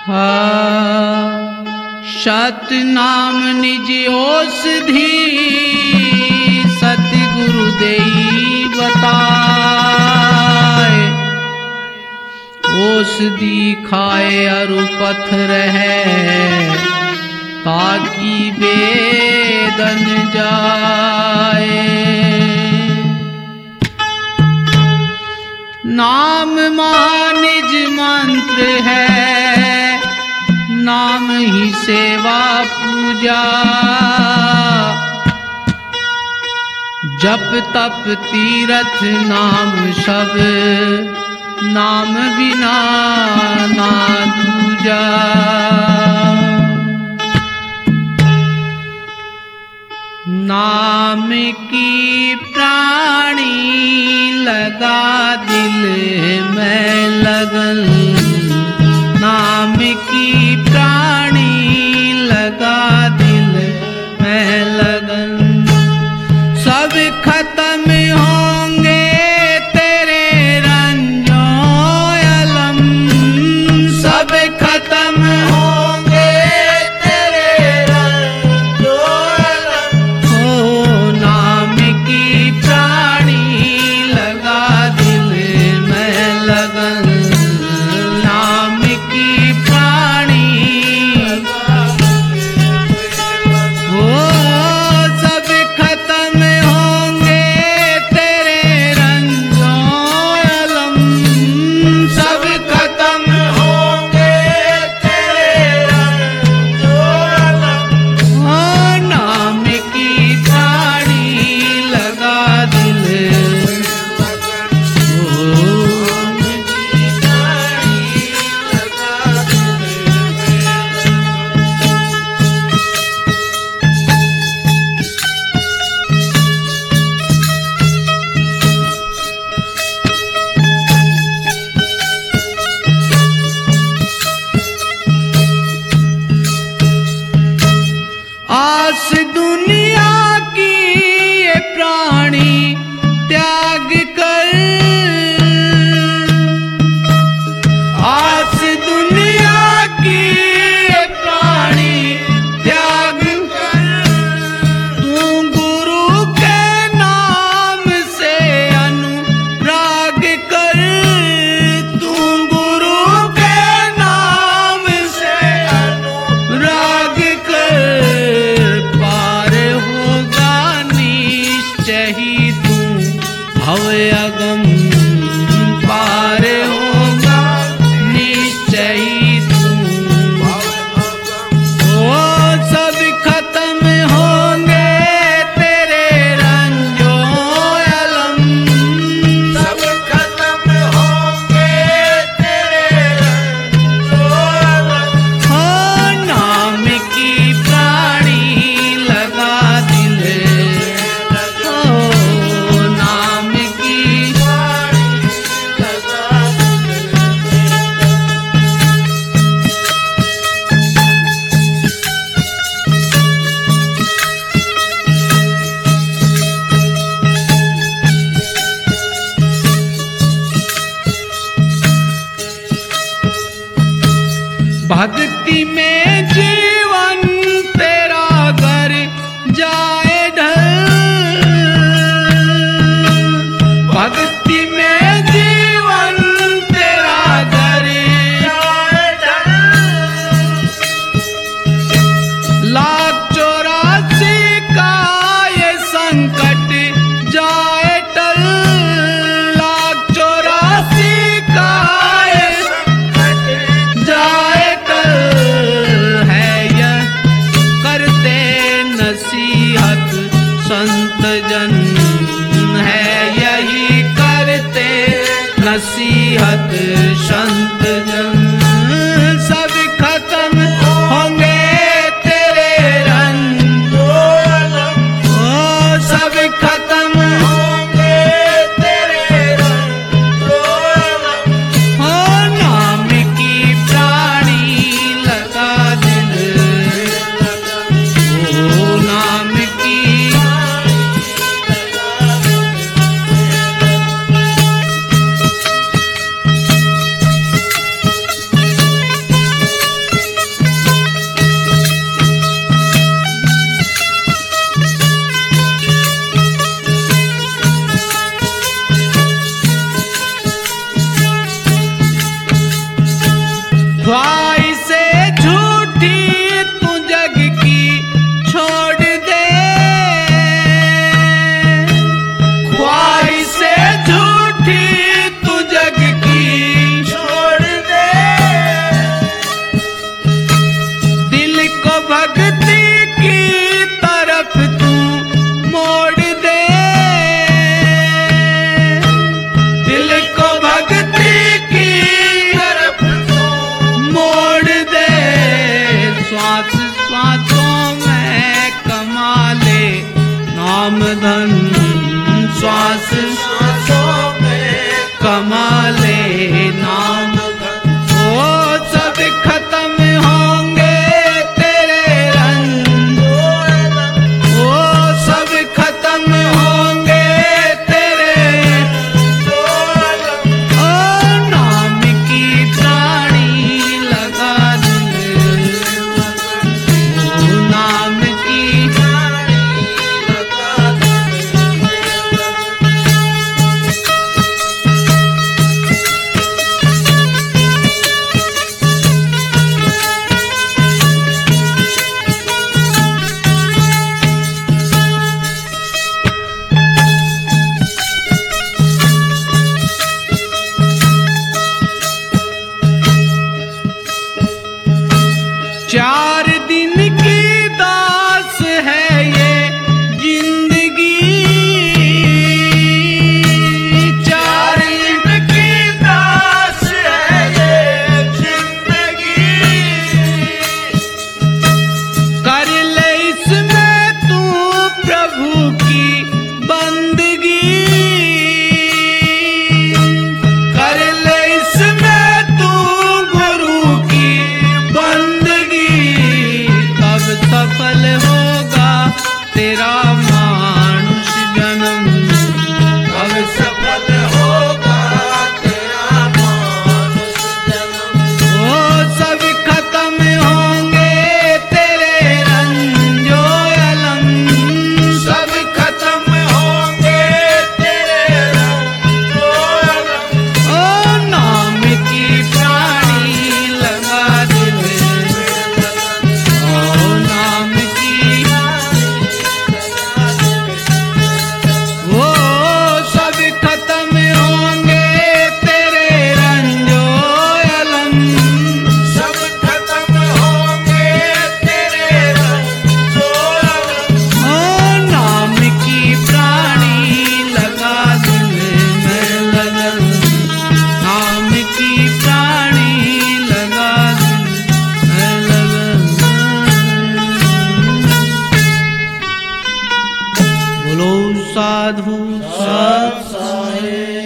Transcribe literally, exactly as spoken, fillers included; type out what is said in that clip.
सतनाम निज औषधि सतगुरु देई बताए। औषधि खाए अरु पथ रहे ताकि वेदन जाए। नाम महानिज मंत्र है, नाम ही सेवा पूजा। जप तप तीरथ नाम सब, नाम बिना ना दूजा। नाम की प्राणी लगा दिल में लगन, नाम की प्राणी लगा दिल में लगन। सब खत्म होंगे तेरे रंजों अलम, सब खत्म होंगे तेरे रंजों अलम। हो नाम की प्राणी लगा दिल में लगन, नाम की प्राणी हो। सब खत्म होंगे तेरे रंजों अलम, सब खत्म होंगे तेरे रंजों अलम। हो नाम की प्राणी लगा दिल, आस दुनिया की ये प्राणी त्याग कर, आस दुनिया की ये प्राणी त्याग कर। तू गुरु के नाम से अनुराग कर, तू गुरु के नाम से अनुराग कर। पार होगा निश्चय ही तू भव अगम, पार होगा निश्चय ही तू भव अगम। ओ सब खत्म होंगे तेरे रंजों अलम, सब खत्म होंगे तेरे रंजों अलम। हो नाम की प्राणी लगा दिल, हो नाम की प्राणी लगा दिल। भक्ति में जीवन तेरा घर जाए ढल, भक्ति में जीवन तेरा घर जाए ढल। लाख चौरासी का ये संकट जाए टल, लाख चौरासी का ये संकट जाए टल। है ख्वाहिशे झूठी तू जग की छोड़ दे, ख्वाहिशे झूठी तू जग की छोड़ दे, दिल को भक्ति की तरफ तू मोड़ दे, दिल को भक्ति की तरफ तू मोड़ दे, श्वास श्वासों में कमा ले नाम धन, श्वास श्वासों में कमा ले नाम धन, ओ सब खत्म होंगे तेरे रंग, ओ सब खत्म होंगे तेरे, ओ नाम की प्राणी लगा दे, ओ नाम की प्राणी लगा दे। चार दिन की दास है ये जिंदगी, चार दिन की दास है ये जिंदगी, कर ले इसमें तू प्रभु की बंदगी, कर ले इसमें तू गुरु की बंदगी, तब सफल होगा तेरा मानुष जन्म, तब सफल होगा तेरा मानुष जन्म, ओ सब खत्म होंगे तेरे रंजो अलम, सब खत्म होंगे तेरे रंजो अलम, ओ नाम की प्राणी लगा दिल में लगन, ओ नाम की वो सब खत्म होंगे तेरे रंजो अलम, सब खत्म होंगे तेरे रंजो अलम, ओ नाम की प्राणी लगा दिल में लगन, नाम की प्राणी लगा दिल में लगन। बोलो साधु सत साई।